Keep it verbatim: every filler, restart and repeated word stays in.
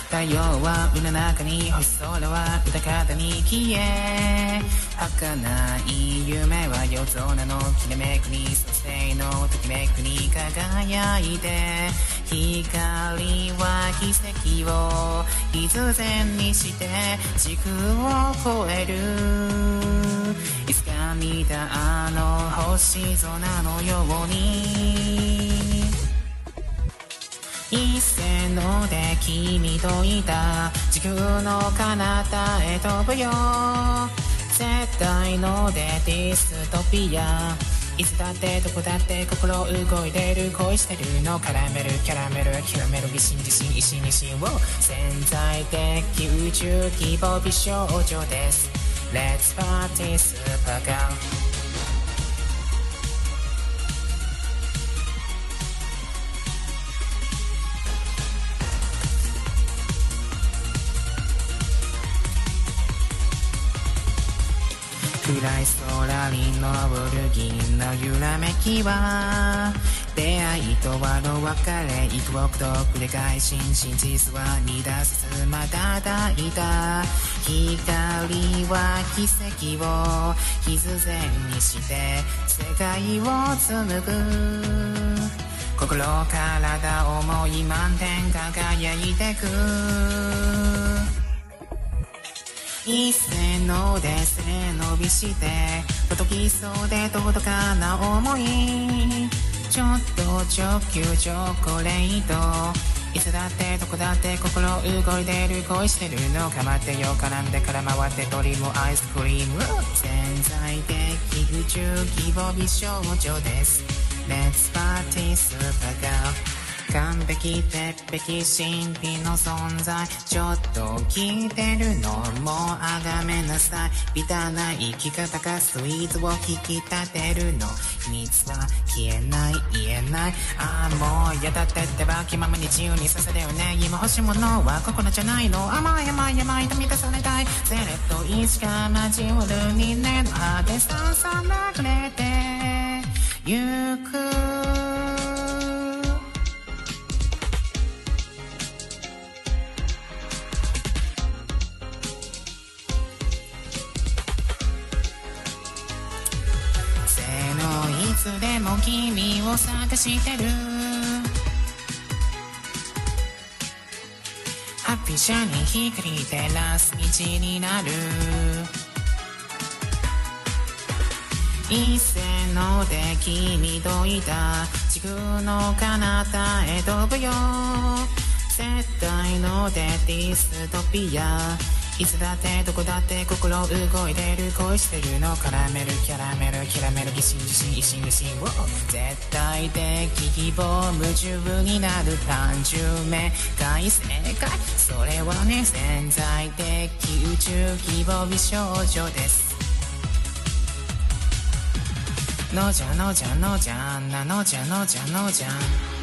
太陽は海の中に星空は歌方に消え儚い夢は夜空のきらめくにそしてのときめくに輝いて光は奇跡を必然にして時空を超えるいつか見たあの星空のように一斉ので君といた地球の彼方へ飛ぶよ絶対のでディストピアいつだってどこだって心動いてる恋してるのカラメルキャラメルキャラメル疑心自信石にしを潜在的宇宙希望美少女です Let's party super girl暗い空に昇る銀の揺らめきは出会いとはの別れ幾億と繰り返し真実は乱さずまだ抱いた光は奇跡を必然にして世界を紡ぐ心体思い満点輝いてく一斉ので背伸びして届きそうで届かな思いちょっと直球チョコレートいつだってどこだって心動いてる恋してるのかまってよ絡んでから回ってドリームアイスクリーム潜在的宇宙希望美少女です Let's party super girl完璧鉄壁神秘の存在ちょっと聞いてるのもうあがめなさいビタな生き方かスイーツを引き立てるの秘密は消えない言えないああもうやだってってば気ままに自由にさせてよね今欲しいものはここのじゃないの甘い甘い甘いと満たされたいセレットいつか交わるにねんの果てささ流れてゆくいつでも君を探してるハッピーシャに光照らす道になる一斉ので君といた地球の彼方へ飛ぶよ絶対のでディストピアいつだってどこだって心動いてる恋してるのカラメルキャラメルキャラメル疑心自信石にしを絶対的希望夢中になる単純明快正解それはね潜在的宇宙希望美少女ですのじゃのじゃのじゃなのじゃのじゃのじゃ